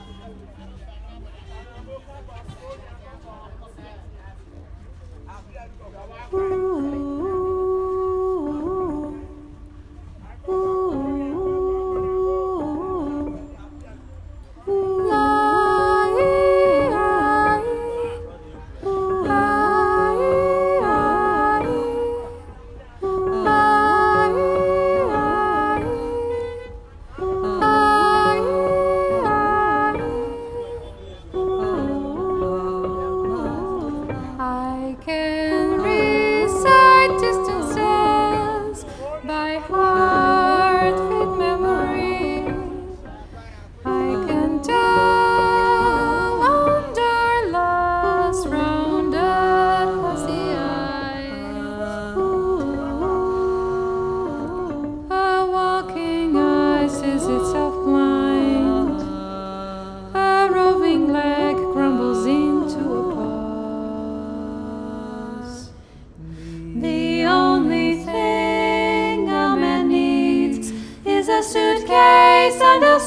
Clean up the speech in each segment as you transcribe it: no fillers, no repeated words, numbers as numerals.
I can recite distances by heart fit memory. I can tell under last rounded hazy eyes. A walking ice is itself blind. A roving leg crumbles into a pause. The only thing a man needs is a suitcase and a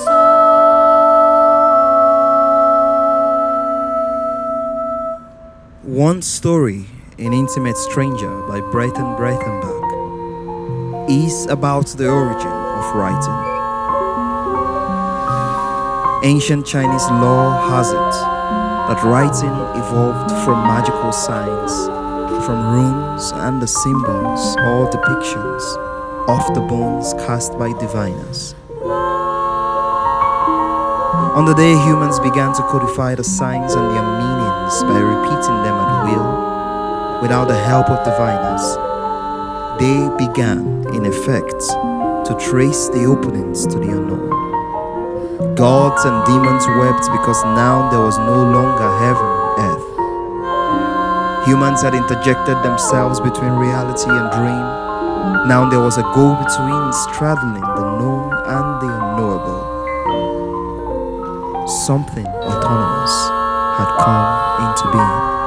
One Story, An Intimate Stranger by Breiten Breitenbach, is about the origin of writing. Ancient Chinese lore has it that writing evolved from magical signs, from runes and the symbols or depictions of the bones cast by diviners. On the day humans began to codify the signs and their meanings by repeating them at will, without the help of diviners, they began, in effect, to trace the openings to the unknown. Gods and demons wept because now there was no longer heaven and earth. Humans had interjected themselves between reality and dream. Now there was a go-between straddling the known and the unknowable. Something autonomous had come into being.